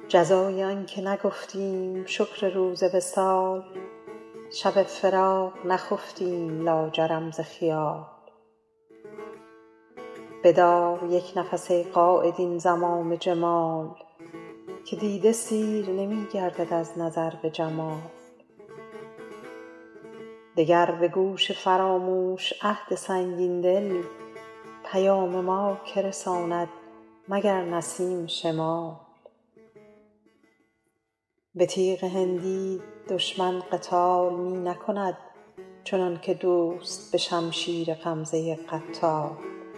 جزای آن که نگفتیم شکر روز وصال، شب فراق نخفتیم لاجرم ز خیال. بدار یک نفس ای قاید این زمام جمال، که دیده سیر نمی گردد از نظر به جمال. دگر به گوش فراموش عهد سنگین دل، پیام ما که رساند مگر نسیم شمال. به تیغ هندی دشمن قتال می نکند، چنان که دوست به شمشیر غمزه قتال.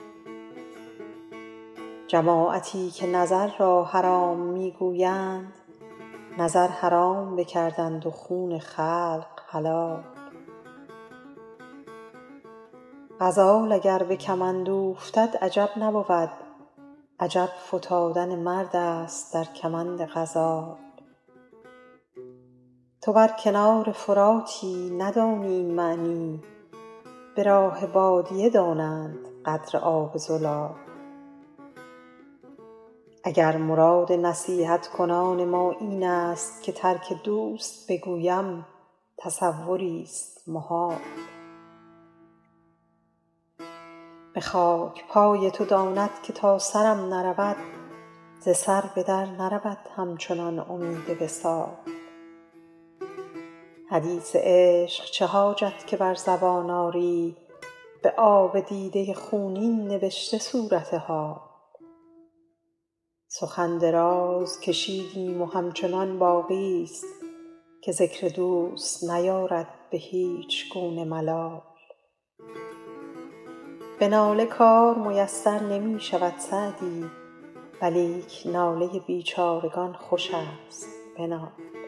جماعتی که نظر را حرام می گویند، نظر حرام بکردند و خون خلق حلال. غزال اگر به کمند اوفتد عجب نبود، عجب فتادن مرد است در کمند غزال. تو بر کنار فراتی ندانی این معنی، به راه بادیه دانند قدر آب زلال. اگر مراد نصیحت کنان ما این است که ترک دوست بگویم، تصوری است محال. به خاک پای تو داند که تا سرم نرود، ز سر به در نرود همچنان امید وصال. حدیث عشق چه حاجت که بر زبان آری، به آب دیده خونین نبشته صورت حال. سخن دراز کشیدیم و همچنان باقی است، که ذکر دوست نیارد به هیچ گونه ملال. به ناله کار میسر نمی شود سعدی، ولیک ناله بیچارگان خوش است بنال.